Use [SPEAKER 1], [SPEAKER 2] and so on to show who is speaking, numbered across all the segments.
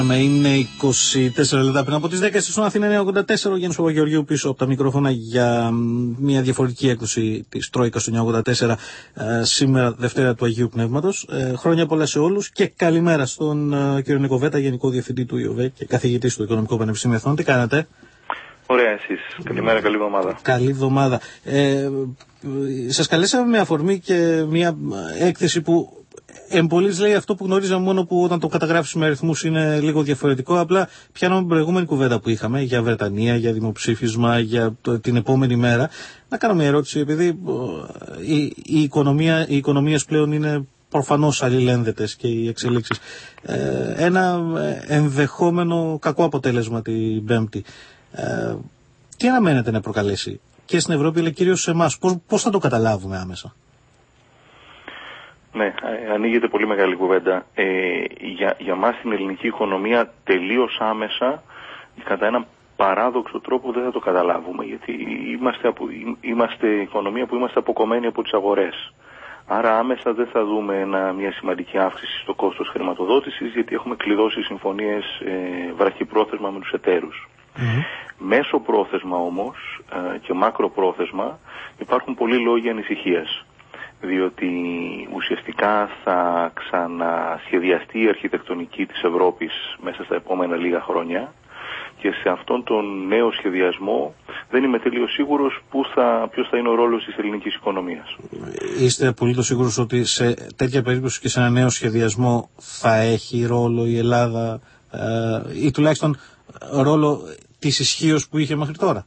[SPEAKER 1] Είναι 24 λεπτά πριν από τις 10 στον Αθήνα 984. Ο Γιάννης Παπαγεωργίου πίσω από τα μικρόφωνα για μια διαφορετική έκδοση της Τρόικας του 984 σήμερα, Δευτέρα του Αγίου Πνεύματος. Χρόνια πολλά σε όλους και καλημέρα στον κύριο Νίκο Βέτα, Γενικό Διευθυντή του ΙΟΒΕ και καθηγητής του Οικονομικού Πανεπιστημίου Εθνών. Τι κάνετε?
[SPEAKER 2] Ωραία, εσείς. Καλημέρα, καλή εβδομάδα.
[SPEAKER 1] Καλή εβδομάδα. Σας καλέσαμε με αφορμή και μια έκθεση που εμπολής λέει αυτό που γνωρίζαμε, μόνο που όταν το καταγράφεις με αριθμούς είναι λίγο διαφορετικό. Απλά πιάνουμε την προηγούμενη κουβέντα που είχαμε για Βρετανία, για δημοψήφισμα, για την επόμενη μέρα. Να κάνω μια ερώτηση, επειδή οι οικονομίες πλέον είναι προφανώς αλληλένδετες και οι εξελίξεις. Ένα ενδεχόμενο κακό αποτέλεσμα την Πέμπτη. Τι αναμένεται να προκαλέσει και στην Ευρώπη, αλλά κυρίως σε εμάς? Πώς θα το καταλάβουμε άμεσα?
[SPEAKER 2] Ναι, ανοίγεται πολύ μεγάλη κουβέντα. Για μας την ελληνική οικονομία τελείως άμεσα, κατά έναν παράδοξο τρόπο δεν θα το καταλάβουμε, γιατί είμαστε οικονομία που είμαστε αποκομμένοι από τις αγορές. Άρα άμεσα δεν θα δούμε μια σημαντική αύξηση στο κόστος χρηματοδότησης, γιατί έχουμε κλειδώσει συμφωνίες βραχυπρόθεσμα με τους εταίρους. Μέσο πρόθεσμα όμως και μακροπρόθεσμα υπάρχουν πολλοί λόγοι ανησυχίας, διότι ουσιαστικά θα ξανασχεδιαστεί η αρχιτεκτονική της Ευρώπης μέσα στα επόμενα λίγα χρόνια και σε αυτόν τον νέο σχεδιασμό δεν είμαι τελείως σίγουρος ποιος θα είναι ο ρόλος της ελληνικής οικονομίας.
[SPEAKER 1] Είστε απολύτως σίγουρος ότι σε τέτοια περίπτωση και σε ένα νέο σχεδιασμό θα έχει ρόλο η Ελλάδα ή τουλάχιστον ρόλο της ισχύως που είχε μέχρι τώρα?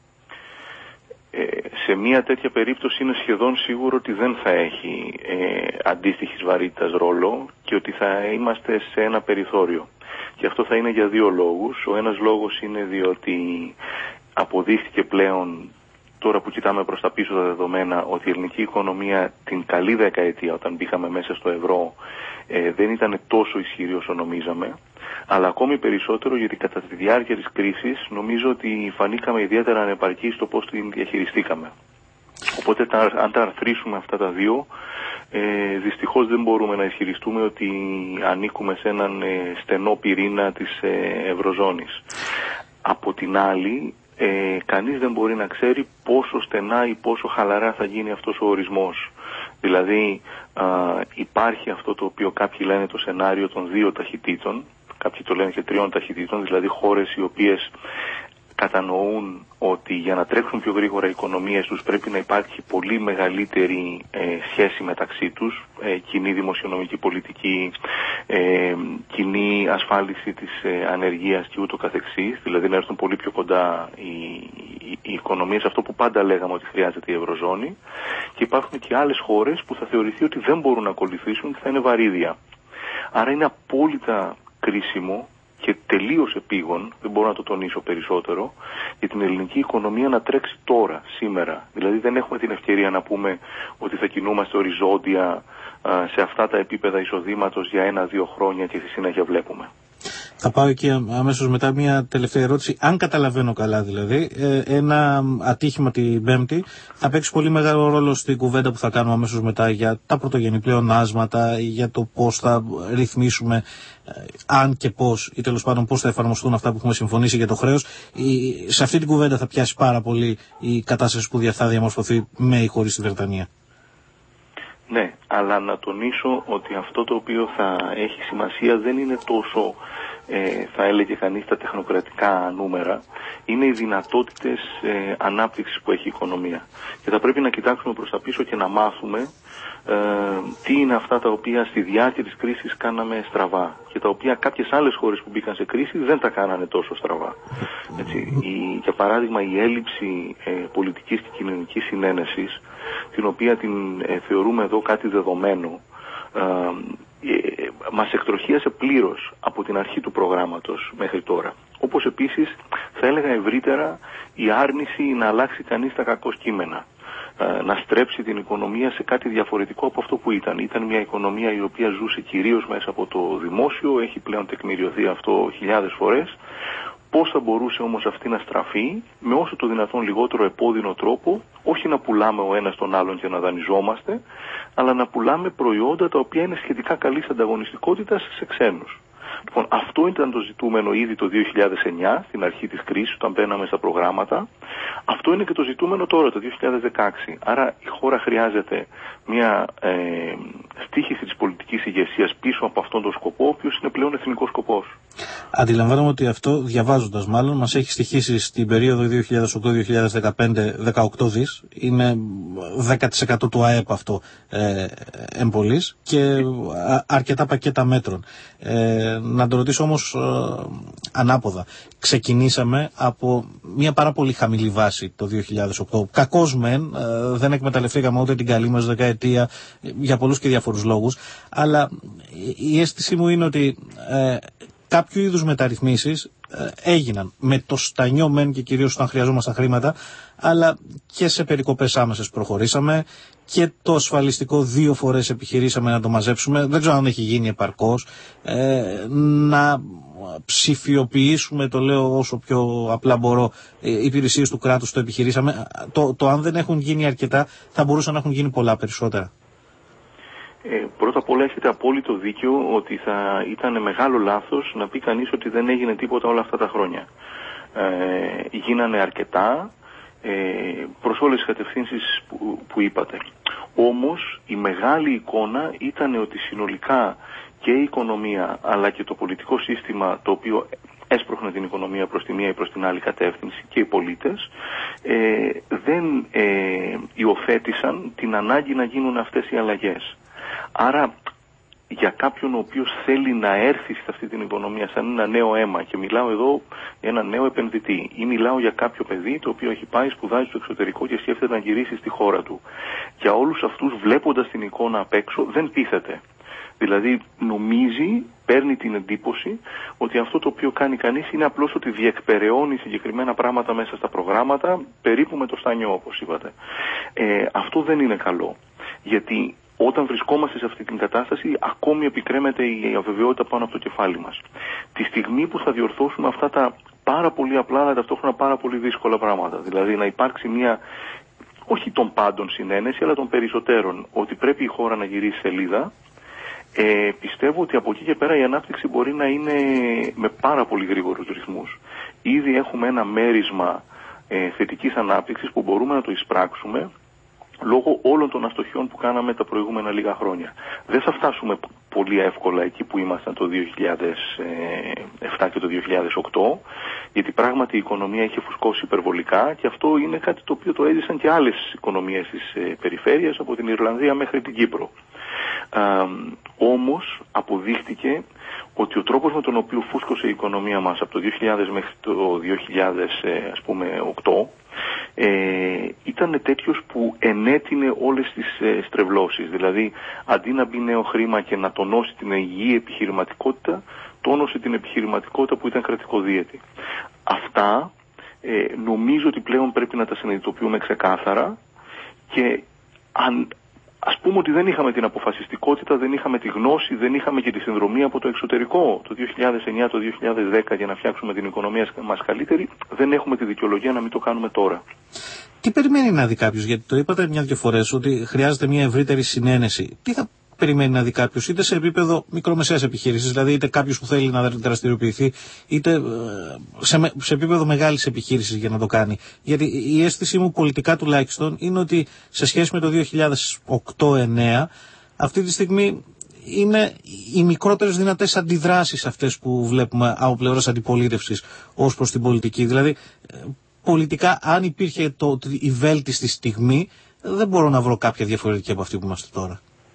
[SPEAKER 2] Σε μια τέτοια περίπτωση είναι σχεδόν σίγουρο ότι δεν θα έχει αντίστοιχης βαρύτητας ρόλο και ότι θα είμαστε σε ένα περιθώριο. Και αυτό θα είναι για δύο λόγους. Ο ένας λόγος είναι διότι αποδείχθηκε πλέον, τώρα που κοιτάμε προς τα πίσω τα δεδομένα, ότι η ελληνική οικονομία την καλή δεκαετία όταν μπήκαμε μέσα στο ευρώ δεν ήταν τόσο ισχυρή όσο νομίζαμε. Αλλά ακόμη περισσότερο γιατί κατά τη διάρκεια της κρίσης νομίζω ότι φανήκαμε ιδιαίτερα ανεπαρκείς στο πώς την διαχειριστήκαμε. Οπότε αν τα αρθρήσουμε αυτά τα δύο, δυστυχώς δεν μπορούμε να ισχυριστούμε ότι ανήκουμε σε έναν στενό πυρήνα της Ευρωζώνης. Από την άλλη, κανείς δεν μπορεί να ξέρει πόσο στενά ή πόσο χαλαρά θα γίνει αυτός ο ορισμός. Δηλαδή υπάρχει αυτό το οποίο κάποιοι λένε το σενάριο των δύο ταχυτήτων, κάποιοι το λένε και τριών ταχυτήτων, δηλαδή χώρες οι οποίες κατανοούν ότι για να τρέξουν πιο γρήγορα οι οικονομίες τους πρέπει να υπάρχει πολύ μεγαλύτερη σχέση μεταξύ τους, κοινή δημοσιονομική πολιτική, κοινή ασφάλιση της ανεργίας και ούτω καθεξής, δηλαδή να έρθουν πολύ πιο κοντά οι οικονομίες, αυτό που πάντα λέγαμε ότι χρειάζεται η Ευρωζώνη, και υπάρχουν και άλλες χώρες που θα θεωρηθεί ότι δεν μπορούν να ακολουθήσουν και θα είναι βαρύδια. Άρα είναι απόλυτα κρίσιμο και τελείως επίγον, δεν μπορώ να το τονίσω περισσότερο, για την ελληνική οικονομία να τρέξει τώρα, σήμερα. Δηλαδή δεν έχουμε την ευκαιρία να πούμε ότι θα κινούμαστε οριζόντια σε αυτά τα επίπεδα εισοδήματος για 1-2 χρόνια και στη συνέχεια βλέπουμε.
[SPEAKER 1] Θα πάω εκεί αμέσως μετά. Μια τελευταία ερώτηση. Αν καταλαβαίνω καλά, δηλαδή, ένα ατύχημα την Πέμπτη θα παίξει πολύ μεγάλο ρόλο στην κουβέντα που θα κάνουμε αμέσως μετά για τα πρωτογενή πλεονάσματα, για το πώς θα ρυθμίσουμε, αν και πώς, ή τέλος πάντων πώς θα εφαρμοστούν αυτά που έχουμε συμφωνήσει για το χρέος. Σε αυτή την κουβέντα θα πιάσει πάρα πολύ η κατάσταση που θα διαμορφωθεί με ή χωρίς τη Βρετανία.
[SPEAKER 2] Ναι, αλλά να τονίσω ότι αυτό το οποίο θα έχει σημασία δεν είναι τόσο, θα έλεγε κανείς, τα τεχνοκρατικά νούμερα, είναι οι δυνατότητες ανάπτυξης που έχει η οικονομία. Και θα πρέπει να κοιτάξουμε προς τα πίσω και να μάθουμε τι είναι αυτά τα οποία στη διάρκεια της κρίσης κάναμε στραβά και τα οποία κάποιες άλλες χώρες που μπήκαν σε κρίση δεν τα κάνανε τόσο στραβά. Έτσι, για παράδειγμα, η έλλειψη πολιτικής και κοινωνικής συνένεσης, την οποία την θεωρούμε εδώ κάτι δεδομένο, μας εκτροχίασε πλήρως από την αρχή του προγράμματος μέχρι τώρα. Όπως επίσης θα έλεγα ευρύτερα η άρνηση να αλλάξει κανείς τα κακό κείμενα, να στρέψει την οικονομία σε κάτι διαφορετικό από αυτό που ήταν. Ήταν μια οικονομία η οποία ζούσε κυρίως μέσα από το δημόσιο, έχει πλέον τεκμηριωθεί αυτό χιλιάδες φορές. Πώς θα μπορούσε όμως αυτή να στραφεί με όσο το δυνατόν λιγότερο επώδυνο τρόπο, όχι να πουλάμε ο ένας τον άλλον και να δανειζόμαστε, αλλά να πουλάμε προϊόντα τα οποία είναι σχετικά καλής ανταγωνιστικότητας σε ξένους. Λοιπόν, αυτό ήταν το ζητούμενο ήδη το 2009, στην αρχή της κρίσης, όταν μπαίναμε στα προγράμματα. Αυτό είναι και το ζητούμενο τώρα, το 2016. Άρα η χώρα χρειάζεται μια στοίχηση της πολιτικής ηγεσίας πίσω από αυτόν τον σκοπό, ο οποίος είναι πλέον εθνικός σκοπός.
[SPEAKER 1] Αντιλαμβάνομαι ότι αυτό, διαβάζοντας μάλλον, μας έχει στοιχήσει στην περίοδο 2008-2015 18 δις. Είναι 10% του ΑΕΠ αυτό εμπολής και αρκετά πακέτα μέτρων. Να το ρωτήσω όμως ανάποδα. Ξεκινήσαμε από μια πάρα πολύ χαμηλή βάση το 2008. Κακώς μεν, δεν εκμεταλλευτήκαμε ούτε την καλή μας δεκαετία για πολλούς και διαφορούς λόγους, αλλά η αίσθησή μου είναι ότι κάποιο είδους μεταρρυθμίσεις έγιναν με το στανιό μεν και κυρίως όταν χρειαζόμασταν χρήματα, αλλά και σε περικοπές άμεσες προχωρήσαμε και το ασφαλιστικό 2 φορές επιχειρήσαμε να το μαζέψουμε, δεν ξέρω αν έχει γίνει επαρκώς, να ψηφιοποιήσουμε, το λέω όσο πιο απλά μπορώ, υπηρεσίες του κράτους το επιχειρήσαμε. Το αν δεν έχουν γίνει αρκετά, θα μπορούσαν να έχουν γίνει πολλά περισσότερα.
[SPEAKER 2] Πρώτα απ' όλα έχετε απόλυτο δίκιο ότι θα ήταν μεγάλο λάθος να πει κανείς ότι δεν έγινε τίποτα όλα αυτά τα χρόνια. Γίνανε αρκετά προς όλες τις κατευθύνσεις που είπατε. Όμως η μεγάλη εικόνα ήταν ότι συνολικά και η οικονομία αλλά και το πολιτικό σύστημα, το οποίο έσπροχνε την οικονομία προς τη μία ή προς την άλλη κατεύθυνση, και οι πολίτες δεν υιοθέτησαν την ανάγκη να γίνουν αυτές οι αλλαγές. Άρα για κάποιον ο οποίος θέλει να έρθει σε αυτή την οικονομία σαν ένα νέο αίμα, και μιλάω εδώ για ένα νέο επενδυτή ή μιλάω για κάποιο παιδί το οποίο έχει πάει, σπουδάζει στο εξωτερικό και σκέφτεται να γυρίσει στη χώρα του, για όλους αυτούς, βλέποντας την εικόνα απ' έξω, δεν πείθεται. Δηλαδή νομίζει, παίρνει την εντύπωση ότι αυτό το οποίο κάνει κανείς είναι απλώς ότι διεκπεραιώνει συγκεκριμένα πράγματα μέσα στα προγράμματα, περίπου με το στάνιο όπως είπατε. Αυτό δεν είναι καλό, γιατί όταν βρισκόμαστε σε αυτή την κατάσταση, ακόμη επικρέμεται η αβεβαιότητα πάνω από το κεφάλι μας. Τη στιγμή που θα διορθώσουμε αυτά τα πάρα πολύ απλά, αλλά ταυτόχρονα πάρα πολύ δύσκολα πράγματα, δηλαδή να υπάρξει μια, όχι των πάντων συνένεση, αλλά των περισσότερων, ότι πρέπει η χώρα να γυρίσει σελίδα, πιστεύω ότι από εκεί και πέρα η ανάπτυξη μπορεί να είναι με πάρα πολύ γρήγορους ρυθμούς. Ήδη έχουμε ένα μέρισμα θετικής ανάπτυξης που μπορούμε να το εισπράξουμε, λόγω όλων των αστοχιών που κάναμε τα προηγούμενα λίγα χρόνια. Δεν θα φτάσουμε πολύ εύκολα εκεί που ήμασταν το 2007 και το 2008, γιατί πράγματι η οικονομία είχε φουσκώσει υπερβολικά, και αυτό είναι κάτι το οποίο το έζησαν και άλλες οικονομίες της περιφέρειας, από την Ιρλανδία μέχρι την Κύπρο. Όμως αποδείχτηκε ότι ο τρόπος με τον οποίο φούσκωσε η οικονομία μας από το 2000 μέχρι το 2008 ήταν τέτοιος που ενέτεινε όλες τις στρεβλώσεις. Δηλαδή, αντί να μπει νέο χρήμα και να τονώσει την υγιή επιχειρηματικότητα, τόνωσε την επιχειρηματικότητα που ήταν κρατικοδίαιτη. Αυτά νομίζω ότι πλέον πρέπει να τα συνειδητοποιούμε ξεκάθαρα, και ας πούμε ότι δεν είχαμε την αποφασιστικότητα, δεν είχαμε τη γνώση, δεν είχαμε και τη συνδρομή από το εξωτερικό το 2009, το 2010 για να φτιάξουμε την οικονομία μας καλύτερη, δεν έχουμε τη δικαιολογία να μην το κάνουμε τώρα.
[SPEAKER 1] Τι περιμένει να δει κάποιος, γιατί το είπατε μια-δυο φορές ότι χρειάζεται μια ευρύτερη συνένεση. Τι θα περιμένει να δει κάποιος, είτε σε επίπεδο μικρομεσαίας επιχείρησης, δηλαδή είτε κάποιος που θέλει να δραστηριοποιηθεί, είτε σε επίπεδο μεγάλης επιχείρησης για να το κάνει. Γιατί η αίσθησή μου πολιτικά τουλάχιστον είναι ότι σε σχέση με το 2008-2009, αυτή τη στιγμή είναι οι μικρότερες δυνατές αντιδράσεις αυτές που βλέπουμε από πλευράς αντιπολίτευσης ως προς την πολιτική. Δηλαδή, πολιτικά, αν υπήρχε η βέλτιστη στιγμή, δεν μπορώ να βρω κάποια διαφορετική από αυτή που είμαστε τώρα.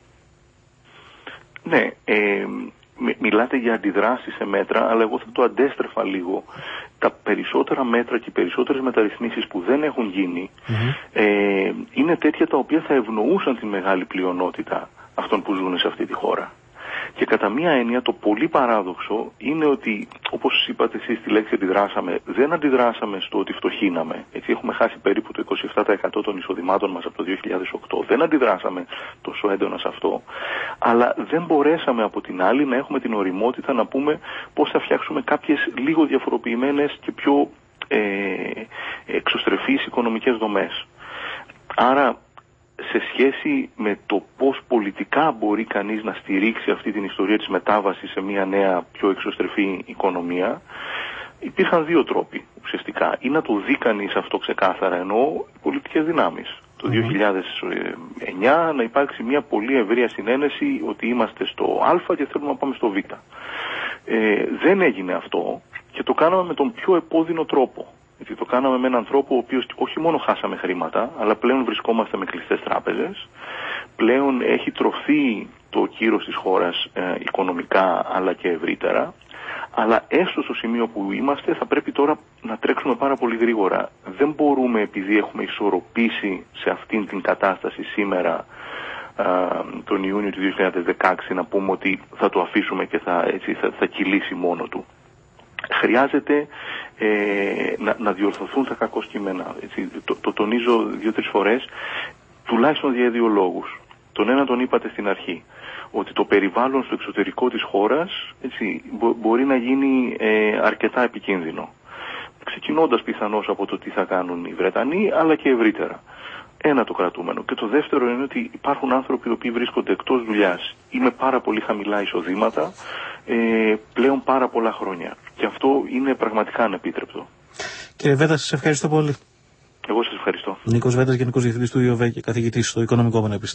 [SPEAKER 2] Ναι, μιλάτε για αντιδράσεις σε μέτρα, αλλά εγώ θα το αντέστρεφα λίγο. Τα περισσότερα μέτρα και οι περισσότερες μεταρρυθμίσεις που δεν έχουν γίνει είναι τέτοια τα οποία θα ευνοούσαν τη μεγάλη πλειονότητα αυτών που ζουν σε αυτή τη χώρα. Και κατά μία έννοια το πολύ παράδοξο είναι ότι, όπως είπατε εσείς τη λέξη αντιδράσαμε, δεν αντιδράσαμε στο ότι φτωχύναμε. Έτσι έχουμε χάσει περίπου το 27% των εισοδημάτων μας από το 2008. Δεν αντιδράσαμε τόσο έντονα σε αυτό. Αλλά δεν μπορέσαμε από την άλλη να έχουμε την ωριμότητα να πούμε πώς θα φτιάξουμε κάποιες λίγο διαφοροποιημένες και πιο εξωστρεφείς οικονομικές δομές. Άρα, σε σε σχέση με το πώς πολιτικά μπορεί κανείς να στηρίξει αυτή την ιστορία της μετάβασης σε μια νέα πιο εξωστρεφή οικονομία, υπήρχαν δύο τρόποι ουσιαστικά. Ή να το δει κανείς αυτό ξεκάθαρα, εννοώ οι πολιτικές δυνάμεις. Το 2009 να υπάρξει μια πολύ ευρεία συνένεση ότι είμαστε στο Α και θέλουμε να πάμε στο Β. Δεν έγινε αυτό και το κάναμε με τον πιο επώδυνο τρόπο. Γιατί το κάναμε με έναν τρόπο ο οποίος όχι μόνο χάσαμε χρήματα, αλλά πλέον βρισκόμαστε με κλειστές τράπεζες. Πλέον έχει τρωθεί το κύρος της χώρας οικονομικά αλλά και ευρύτερα. Αλλά έστω στο σημείο που είμαστε θα πρέπει τώρα να τρέξουμε πάρα πολύ γρήγορα. Δεν μπορούμε, επειδή έχουμε ισορροπήσει σε αυτήν την κατάσταση σήμερα τον Ιούνιο του 2016, να πούμε ότι θα το αφήσουμε και θα κυλήσει μόνο του. Χρειάζεται να διορθωθούν τα κακό κείμενα. Το τονίζω 2-3 φορές, τουλάχιστον για δύο λόγους. Τον ένα τον είπατε στην αρχή, ότι το περιβάλλον στο εξωτερικό της χώρας μπορεί να γίνει αρκετά επικίνδυνο. Ξεκινώντας πιθανώς από το τι θα κάνουν οι Βρετανοί, αλλά και ευρύτερα. Ένα το κρατούμενο. Και το δεύτερο είναι ότι υπάρχουν άνθρωποι οι οποίοι βρίσκονται εκτός δουλειάς ή με πάρα πολύ χαμηλά εισοδήματα πλέον πάρα πολλά χρόνια. Και αυτό είναι πραγματικά ανεπίτρεπτο.
[SPEAKER 1] Κύριε Βέτα, σας ευχαριστώ πολύ.
[SPEAKER 2] Εγώ σας ευχαριστώ.
[SPEAKER 1] Νίκος Βέτας, Γενικός Διευθυντής του ΙΟΒ και καθηγητής στο Οικονομικό Πανεπιστήμιο.